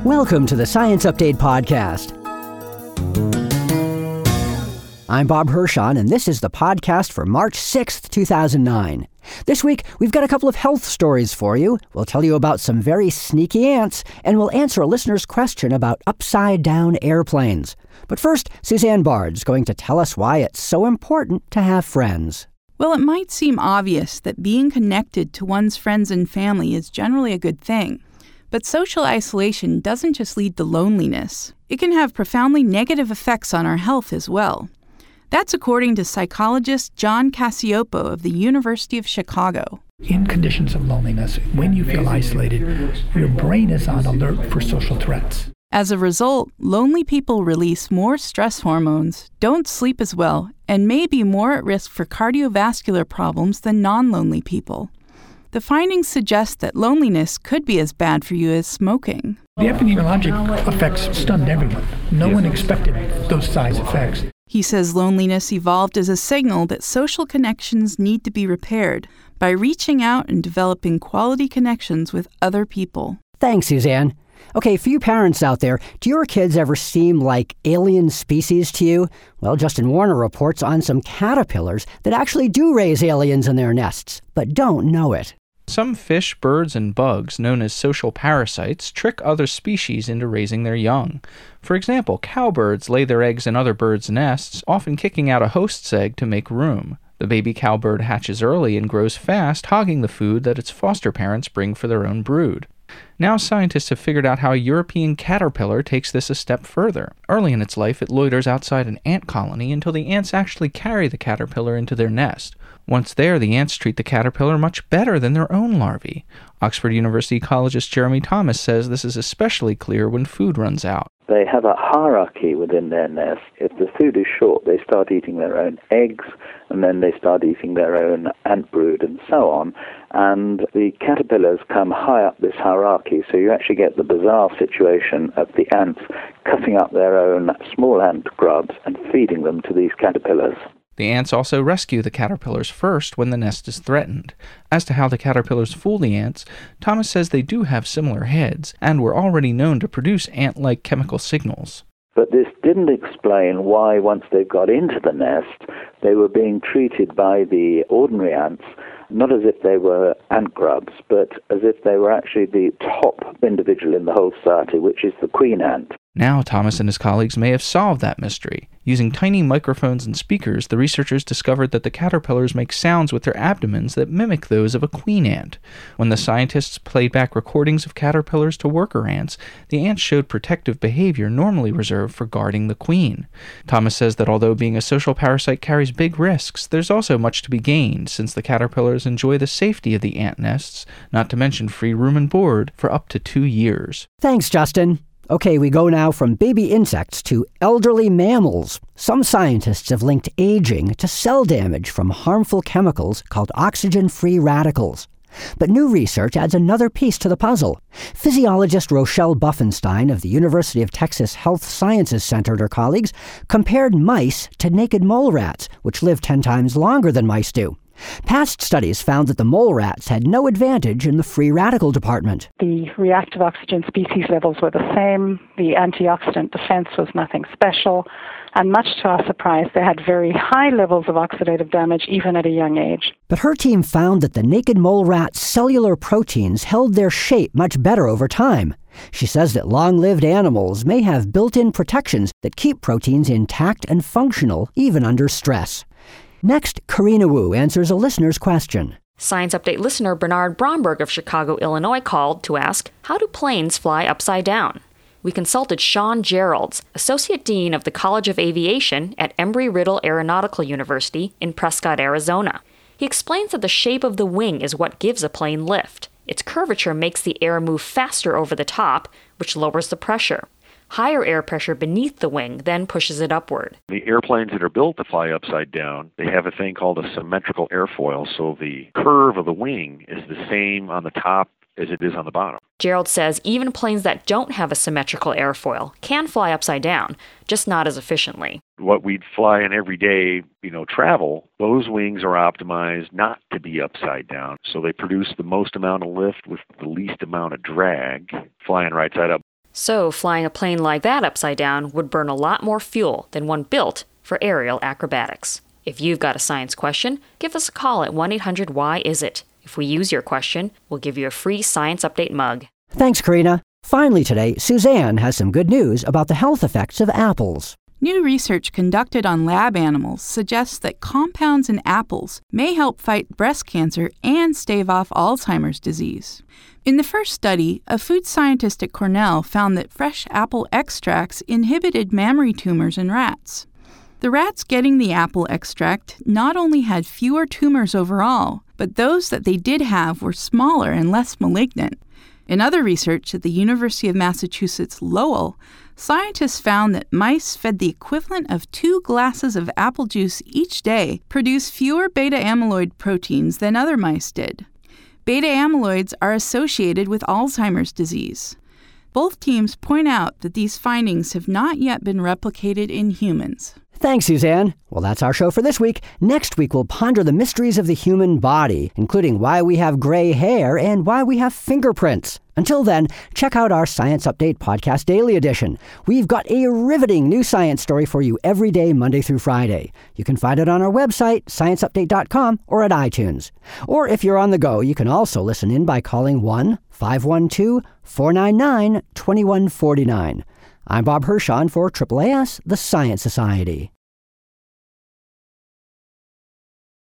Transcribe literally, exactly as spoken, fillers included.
Welcome to the Science Update Podcast. I'm Bob Hirschon, and this is the podcast for March sixth, two thousand nine. This week, we've got a couple of health stories for you. We'll tell you about some very sneaky ants, and we'll answer a listener's question about upside-down airplanes. But first, Suzanne Bard's going to tell us why it's so important to have friends. Well, it might seem obvious that being connected to one's friends and family is generally a good thing. But social isolation doesn't just lead to loneliness. It can have profoundly negative effects on our health as well. That's according to psychologist John Cacioppo of the University of Chicago. In conditions of loneliness, when you feel isolated, your brain is on alert for social threats. As a result, lonely people release more stress hormones, don't sleep as well, and may be more at risk for cardiovascular problems than non-lonely people. The findings suggest that loneliness could be as bad for you as smoking. The epidemiologic effects stunned everyone. No one expected those size effects. He says loneliness evolved as a signal that social connections need to be repaired by reaching out and developing quality connections with other people. Thanks, Suzanne. Okay, for you parents out there, do your kids ever seem like alien species to you? Well, Justin Warner reports on some caterpillars that actually do raise aliens in their nests, but don't know it. Some fish, birds, and bugs, known as social parasites, trick other species into raising their young. For example, cowbirds lay their eggs in other birds' nests, often kicking out a host's egg to make room. The baby cowbird hatches early and grows fast, hogging the food that its foster parents bring for their own brood. Now scientists have figured out how a European caterpillar takes this a step further. Early in its life, it loiters outside an ant colony until the ants actually carry the caterpillar into their nest. Once there, the ants treat the caterpillar much better than their own larvae. Oxford University ecologist Jeremy Thomas says this is especially clear when food runs out. They have a hierarchy within their nest. If the food is short, they start eating their own eggs, and then they start eating their own ant brood, and so on. And the caterpillars come high up this hierarchy, so you actually get the bizarre situation of the ants cutting up their own small ant grubs and feeding them to these caterpillars. The ants also rescue the caterpillars first when the nest is threatened. As to how the caterpillars fool the ants, Thomas says they do have similar heads and were already known to produce ant-like chemical signals. But this didn't explain why, once they got into the nest, they were being treated by the ordinary ants not as if they were ant grubs, but as if they were actually the top individual in the whole society, which is the queen ant. Now Thomas and his colleagues may have solved that mystery. Using tiny microphones and speakers, the researchers discovered that the caterpillars make sounds with their abdomens that mimic those of a queen ant. When the scientists played back recordings of caterpillars to worker ants, the ants showed protective behavior normally reserved for guarding the queen. Thomas says that although being a social parasite carries big risks, there's also much to be gained, since the caterpillars enjoy the safety of the ant nests, not to mention free room and board, for up to two years. Thanks, Justin. Okay, we go now from baby insects to elderly mammals. Some scientists have linked aging to cell damage from harmful chemicals called oxygen-free radicals. But new research adds another piece to the puzzle. Physiologist Rochelle Buffenstein of the University of Texas Health Sciences Center and her colleagues compared mice to naked mole rats, which live ten times longer than mice do. Past studies found that the mole rats had no advantage in the free radical department. The reactive oxygen species levels were the same. The antioxidant defense was nothing special. And much to our surprise, they had very high levels of oxidative damage even at a young age. But her team found that the naked mole rat's cellular proteins held their shape much better over time. She says that long-lived animals may have built-in protections that keep proteins intact and functional even under stress. Next, Karina Wu answers a listener's question. Science Update listener Bernard Bromberg of Chicago, Illinois called to ask, how do planes fly upside down? We consulted Sean Geralds, Associate Dean of the College of Aviation at Embry-Riddle Aeronautical University in Prescott, Arizona. He explains that the shape of the wing is what gives a plane lift. Its curvature makes the air move faster over the top, which lowers the pressure. Higher air pressure beneath the wing then pushes it upward. The airplanes that are built to fly upside down, they have a thing called a symmetrical airfoil, so the curve of the wing is the same on the top as it is on the bottom. Gerald says even planes that don't have a symmetrical airfoil can fly upside down, just not as efficiently. What we'd fly in everyday, you know, travel, those wings are optimized not to be upside down, so they produce the most amount of lift with the least amount of drag, flying right side up. So flying a plane like that upside down would burn a lot more fuel than one built for aerial acrobatics. If you've got a science question, give us a call at one eight hundred why is it. If we use your question, we'll give you a free Science Update mug. Thanks, Karina. Finally today, Suzanne has some good news about the health effects of apples. New research conducted on lab animals suggests that compounds in apples may help fight breast cancer and stave off Alzheimer's disease. In the first study, a food scientist at Cornell found that fresh apple extracts inhibited mammary tumors in rats. The rats getting the apple extract not only had fewer tumors overall, but those that they did have were smaller and less malignant. In other research at the University of Massachusetts Lowell, scientists found that mice fed the equivalent of two glasses of apple juice each day produced fewer beta-amyloid proteins than other mice did. Beta-amyloids are associated with Alzheimer's disease. Both teams point out that these findings have not yet been replicated in humans. Thanks, Suzanne. Well, that's our show for this week. Next week, we'll ponder the mysteries of the human body, including why we have gray hair and why we have fingerprints. Until then, check out our Science Update Podcast Daily Edition. We've got a riveting new science story for you every day, Monday through Friday. You can find it on our website, science update dot com, or at iTunes. Or if you're on the go, you can also listen in by calling one five one two, four nine nine, two one four nine. I'm Bob Hirschon for A A A S, the Science Society.